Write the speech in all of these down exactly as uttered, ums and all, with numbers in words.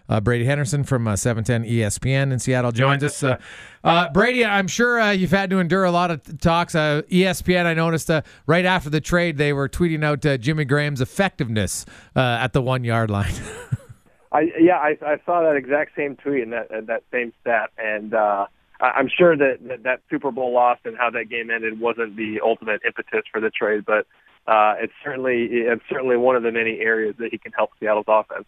Uh, Brady Henderson from uh, seven ten E S P N in Seattle joins us. Uh, uh, Brady, I'm sure uh, you've had to endure a lot of t- talks. Uh, E S P N, I noticed uh, right after the trade, they were tweeting out uh, Jimmy Graham's effectiveness uh, at the one-yard line. I, yeah, I, I saw that exact same tweet and that, that same stat, and uh, I'm sure that, that that Super Bowl loss and how that game ended wasn't the ultimate impetus for the trade, but uh, it's certainly it's certainly one of the many areas that he can help Seattle's offense.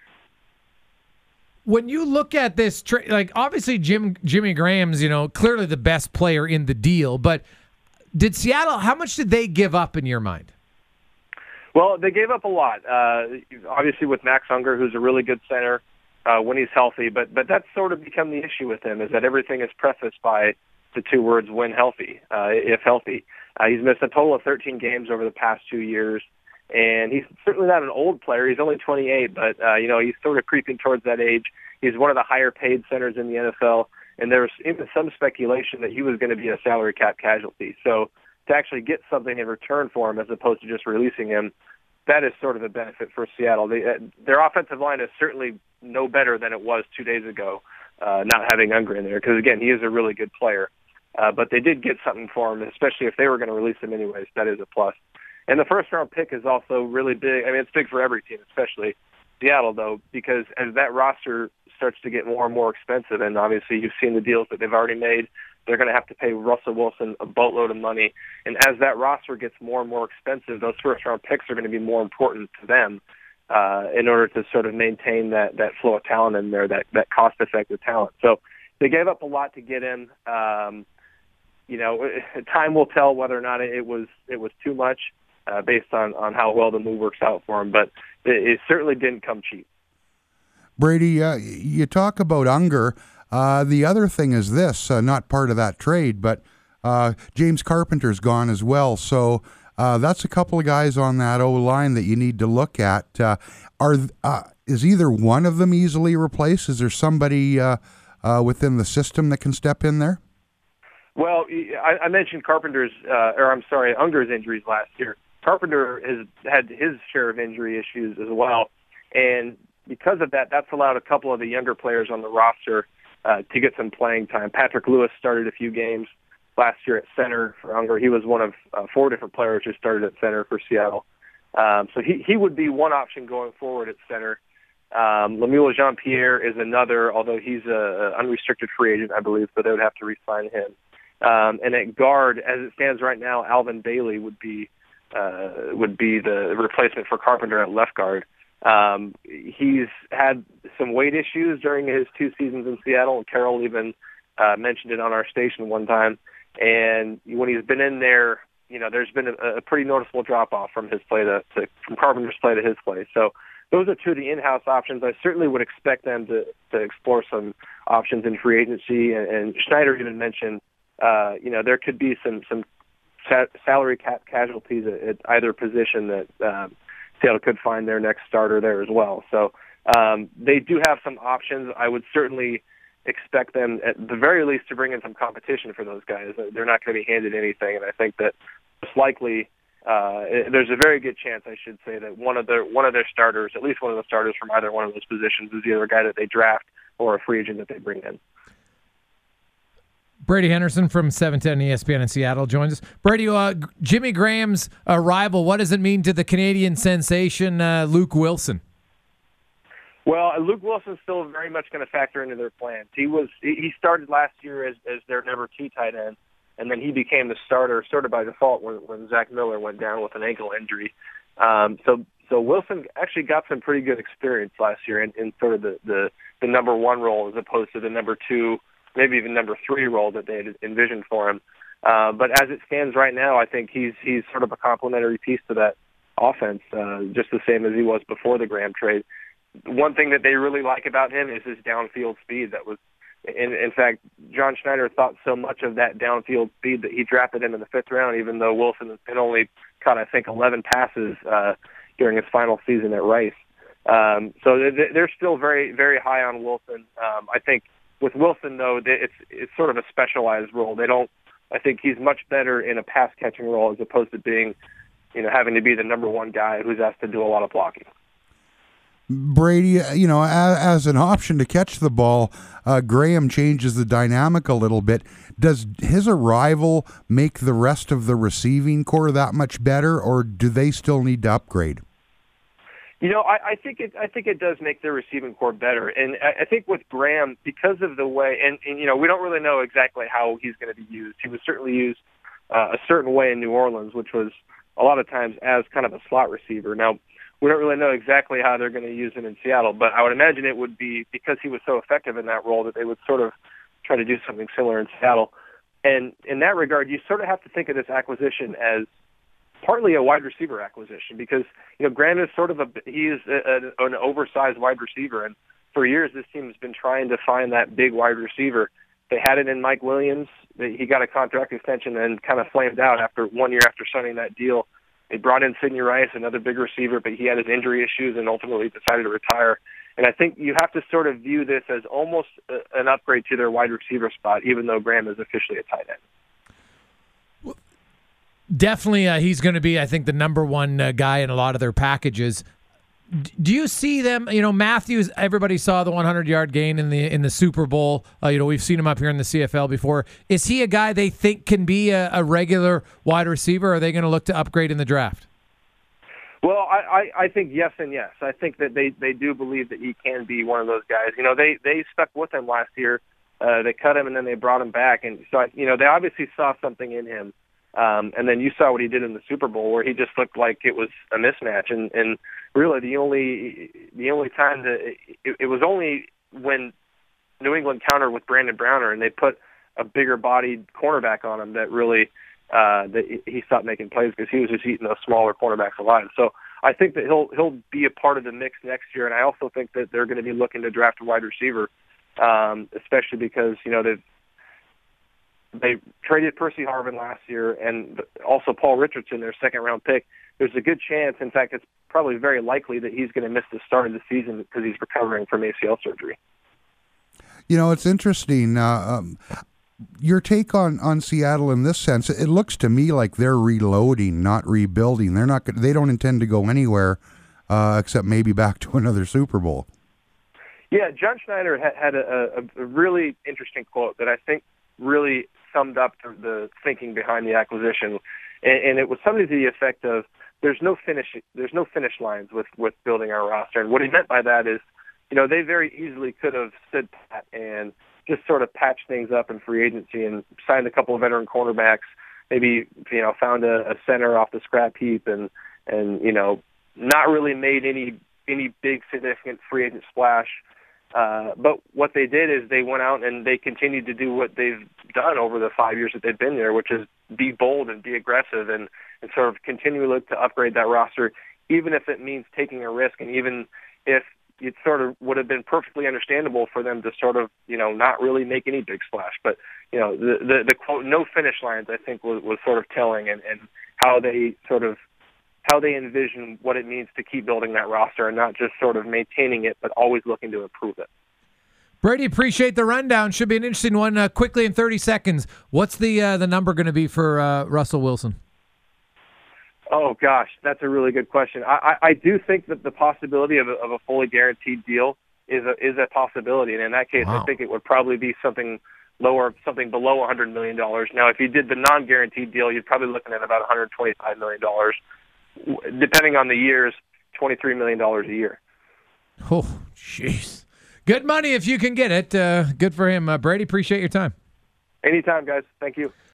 When you look at this trade, like obviously Jim Jimmy Graham's, you know, clearly the best player in the deal, but did Seattle? How much did they give up in your mind? Well, they gave up a lot. Uh, obviously, with Max Unger, who's a really good center uh, when he's healthy, but but that's sort of become the issue with him is that everything is prefaced by the two words "when healthy," uh, if healthy. Uh, he's missed a total of thirteen games over the past two years. And he's certainly not an old player. He's only twenty-eight, but, uh, you know, he's sort of creeping towards that age. He's one of the higher-paid centers in the N F L, and there was even some speculation that he was going to be a salary cap casualty. So to actually get something in return for him as opposed to just releasing him, that is sort of a benefit for Seattle. They, uh, their offensive line is certainly no better than it was two days ago, uh, not having Unger in there, because, again, he is a really good player. Uh, but they did get something for him, especially if they were going to release him anyways. That is a plus. And the first-round pick is also really big. I mean, it's big for every team, especially Seattle, though, because as that roster starts to get more and more expensive, and obviously you've seen the deals that they've already made, they're going to have to pay Russell Wilson a boatload of money. And as that roster gets more and more expensive, those first-round picks are going to be more important to them uh, in order to sort of maintain that, that flow of talent in there, that, that cost-effective talent. So they gave up a lot to get him. Um, you know, time will tell whether or not it was it was too much. Uh, based on, on how well the move works out for him, but it, it certainly didn't come cheap. Brady, uh, you talk about Unger. Uh, the other thing is this, uh, not part of that trade, but uh, James Carpenter's gone as well. So uh, that's a couple of guys on that O-line that you need to look at. Uh, are uh, is either one of them easily replaced? Is there somebody uh, uh, within the system that can step in there? Well, I, I mentioned Carpenter's, uh, or I'm sorry, Unger's injuries last year. Carpenter has had his share of injury issues as well, and because of that, that's allowed a couple of the younger players on the roster uh, to get some playing time. Patrick Lewis started a few games last year at center for Unger. He was one of uh, four different players who started at center for Seattle. Um, so he, he would be one option going forward at center. Um, Lemuel Jean-Pierre is another, although he's an unrestricted free agent, I believe, so they would have to re-sign him. Um, and at guard, as it stands right now, Alvin Bailey would be Uh, would be the replacement for Carpenter at left guard. Um, he's had some weight issues during his two seasons in Seattle, and Carroll even uh, mentioned it on our station one time. And when he's been in there, you know, there's been a, a pretty noticeable drop-off from his play to, to from Carpenter's play to his play. So those are two of the in-house options. I certainly would expect them to, to explore some options in free agency. And, and Schneider even mentioned, uh, you know, there could be some some salary cap casualties at, at either position that um, Seattle could find their next starter there as well. So um, they do have some options. I would certainly expect them at the very least to bring in some competition for those guys. They're not going to be handed anything, and I think that most likely uh, there's a very good chance, I should say, that one of their one of their starters, at least one of the starters from either one of those positions, is either a guy that they draft or a free agent that they bring in. Brady Henderson from seven ten E S P N in Seattle joins us. Brady, uh, Jimmy Graham's arrival, what does it mean to the Canadian sensation uh, Luke Wilson? Well, Luke Wilson's still very much going to factor into their plans. He was he started last year as, as their number two tight end, and then he became the starter sort of by default when, when Zach Miller went down with an ankle injury. Um, so so Wilson actually got some pretty good experience last year in, in sort of the, the, the number one role as opposed to the number two, maybe even number three role that they had envisioned for him. Uh, but as it stands right now, I think he's he's sort of a complementary piece to that offense, uh, just the same as he was before the Graham trade. One thing that they really like about him is his downfield speed. That was, in, in fact, John Schneider thought so much of that downfield speed that he drafted him in the fifth round, even though Wilson had only caught, I think, eleven passes uh, during his final season at Rice. Um, so they're still very, very high on Wilson. Um, I think with Wilson, though, it's it's sort of a specialized role. They don't. I think he's much better in a pass catching role as opposed to being, you know, having to be the number one guy who's asked to do a lot of blocking. Brady, you know, as, as an option to catch the ball, uh, Graham changes the dynamic a little bit. Does his arrival make the rest of the receiving core that much better, or do they still need to upgrade? You know, I, I think it. I think it does make their receiving core better, and I, I think with Graham, because of the way, and, and you know, we don't really know exactly how he's going to be used. He was certainly used uh, a certain way in New Orleans, which was a lot of times as kind of a slot receiver. Now, we don't really know exactly how they're going to use him in Seattle, but I would imagine it would be because he was so effective in that role that they would sort of try to do something similar in Seattle. And in that regard, you sort of have to think of this acquisition as partly a wide receiver acquisition because, you know, Graham is sort of a, he is a, a, an oversized wide receiver. And for years, this team has been trying to find that big wide receiver. They had it in Mike Williams. They, he got a contract extension and kind of flamed out after one year after signing that deal. They brought in Sidney Rice, another big receiver, but he had his injury issues and ultimately decided to retire. And I think you have to sort of view this as almost a, an upgrade to their wide receiver spot, even though Graham is officially a tight end. Definitely, uh, he's going to be, I think, the number one uh, guy in a lot of their packages. D- do you see them? You know, Matthews. Everybody saw the hundred-yard gain in the in the Super Bowl. Uh, you know, we've seen him up here in the C F L before. Is he a guy they think can be a, a regular wide receiver? Or are they going to look to upgrade in the draft? Well, I, I, I think yes and yes. I think that they, they do believe that he can be one of those guys. You know, they they stuck with him last year. Uh, they cut him and then they brought him back, and so you know they obviously saw something in him. Um, and then you saw what he did in the Super Bowl, where he just looked like it was a mismatch. And, and really, the only the only time that it, it was only when New England countered with Brandon Browner, and they put a bigger-bodied cornerback on him that really uh, that he stopped making plays because he was just eating those smaller cornerbacks alive. So I think that he'll he'll be a part of the mix next year, and I also think that they're going to be looking to draft a wide receiver, um, especially because you know they've. They traded Percy Harvin last year and also Paul Richardson, their second-round pick. There's a good chance, in fact, it's probably very likely that he's going to miss the start of the season because he's recovering from A C L surgery. You know, it's interesting. Uh, um, your take on, on Seattle in this sense, it looks to me like they're reloading, not rebuilding. They're not. They don't intend to go anywhere uh, except maybe back to another Super Bowl. Yeah, John Schneider had, had a, a, a really interesting quote that I think really summed up the, the thinking behind the acquisition, and, and it was something to the effect of there's no finish there's no finish lines with, with building our roster. And what he meant by that is, you know, they very easily could have stood pat and just sort of patched things up in free agency and signed a couple of veteran cornerbacks, maybe, you know, found a, a center off the scrap heap and, and, you know, not really made any any big significant free agent splash. Uh, but what they did is they went out and they continued to do what they've done over the five years that they've been there, which is be bold and be aggressive and, and sort of continue to look to upgrade that roster, even if it means taking a risk and even if it sort of would have been perfectly understandable for them to sort of, you know, not really make any big splash. But, you know, the, the, the quote, no finish lines, I think was, was sort of telling and, and how they sort of how they envision what it means to keep building that roster and not just sort of maintaining it, but always looking to improve it. Brady, appreciate the rundown. Should be an interesting one. Uh, quickly in thirty seconds, what's the uh, the number going to be for uh, Russell Wilson? Oh, gosh, that's a really good question. I, I, I do think that the possibility of a, of a fully guaranteed deal is a, is a possibility, and in that case, wow. I think it would probably be something lower, something below one hundred million dollars. Now, if you did the non-guaranteed deal, you're probably looking at about one hundred twenty-five million dollars. Depending on the years, twenty-three million dollars a year. Oh, jeez. Good money if you can get it. Uh, good for him. Uh, Brady, appreciate your time. Anytime, guys. Thank you.